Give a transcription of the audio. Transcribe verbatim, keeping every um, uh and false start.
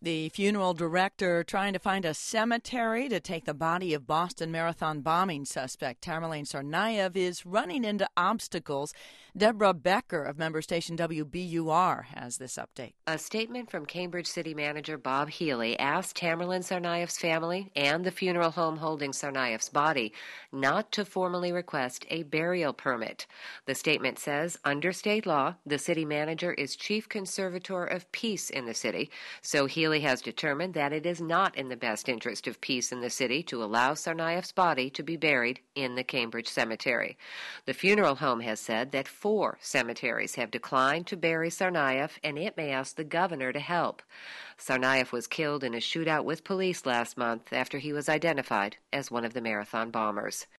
The funeral director trying to find a cemetery to take the body of Boston Marathon bombing suspect Tamerlane Tsarnaev is running into obstacles. Deborah Becker of member station W B U R has this update. A statement from Cambridge City Manager Bob Healy asked Tamerlane Tsarnaev's family and the funeral home holding Tsarnaev's body not to formally request a burial permit. The statement says, under state law, the city manager is chief conservator of peace in the city, so Healy has determined that it is not in the best interest of peace in the city to allow Tsarnaev's body to be buried in the Cambridge cemetery. The funeral home has said that four cemeteries have declined to bury Tsarnaev, and it may ask the governor to help. Tsarnaev was killed in a shootout with police last month after he was identified as one of the marathon bombers.